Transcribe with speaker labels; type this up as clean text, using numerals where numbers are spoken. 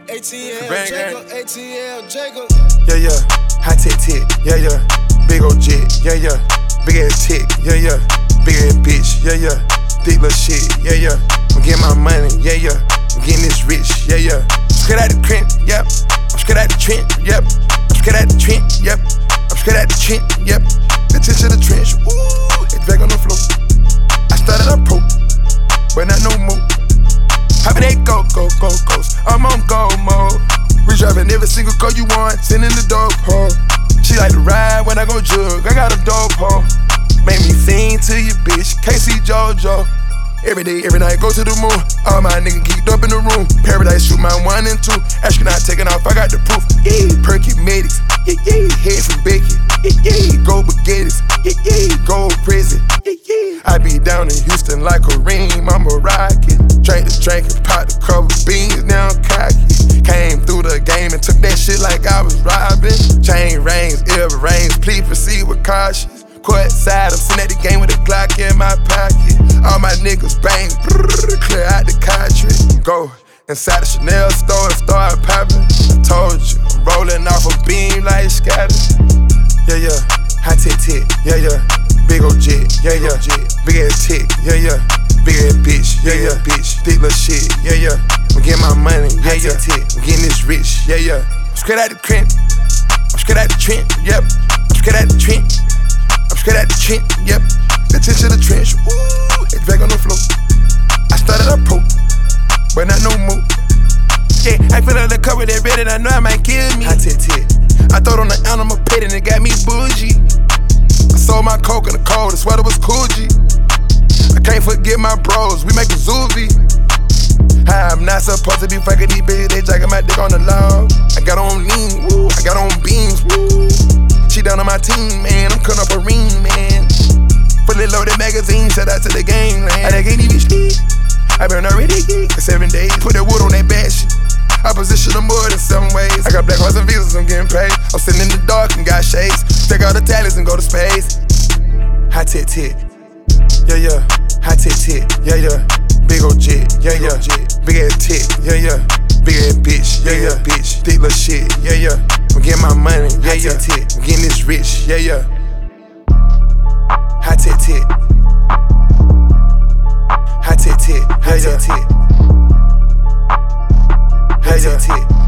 Speaker 1: Jacob. Yeah, yeah. High tit, yeah, yeah. Big ol' jet, yeah, yeah. Big ass tick, yeah, yeah. Big ass bitch, yeah, yeah. Thick little shit, yeah, yeah. I'm getting my money, yeah, yeah. I'm getting this rich, yeah, yeah. I'm straight out the crib, yep. I'm straight out the trench, yep. I'm straight out the trench, yep. I'm straight out the trench, yep. The tip to the trench, ooh, it drag on the floor. I started up pro, but not no more. Hoppin' that ghost. I'm on go mode. We driving every single car you want, sending the dope home. She like to ride when I go jug, I got a dope home. Make me sing to you, bitch, KC JoJo. Every day, every night, go to the moon. All my niggas geeked up in the room. Paradise, shoot my 1 and 2. Astronaut taking off, I got the proof. Yeah, Perky Medics. Yeah, yeah, head from Becky. Yeah, yeah, go Baguettes. Yeah, yeah, go prison. Yeah, yeah. I be down in Houston like a ream, I'm a rocket. Drink and pop the cover beans, now I'm cocky. Came through the game and took that shit like I was robbing. Chain rings, ear rings, please proceed with caution. Court side, I'm sitting at the game with a Glock in my pocket. All my niggas bang, clear out the country. Go inside the Chanel store and start popping. I told you, I'm rolling off a beam like scatter. Yeah, yeah, high tit, yeah, yeah. Big ol' jet, yeah, yeah. Big ass tick, yeah, yeah. Big ass bitch, yeah, yeah. Bitch, thick little shit, yeah, yeah. I'm getting my money, yeah, yeah. I'm getting this rich, yeah, yeah. I'm straight out the crib, I'm straight out the trench, yep. I'm straight out the trench. I'm straight out the trench, yep. The tip to the trench, ooh, it drag on the floor. I started up pro, but not no more. Yeah, I feel like the cover that red and I know it might kill me. High tit. I throw it on the animal pit and it got me bougie. I sold my coke in the cold, the sweater was cool G. I can't forget my bros, we make a zoovie. I'm not supposed to be fucking these bitches, they jacking my dick on the log. I got on lean, woo, I got on beans, woo. She down on my team, man, I'm cutting up a ring, man. Fully loaded magazine, shout out to the gangland. I can't even sleep, I been already geek for 7 days. Put that wood on that bad shit, I position the mud in 7 ways. I got black horse and visas, I'm getting paid. I'm sitting in the dark and got shades. Take out the tallies and go to space. High tit, yeah, yeah. High tit, yeah, yeah. Big ol' jet, yeah, yeah. Big ass tick, yeah, yeah. Big ass bitch, yeah, yeah. Bitch, thick little shit, yeah, yeah. I'm getting my money, yeah, yeah. I'm getting this rich, yeah, yeah. High tit. High tit, yeah, yeah. High tit.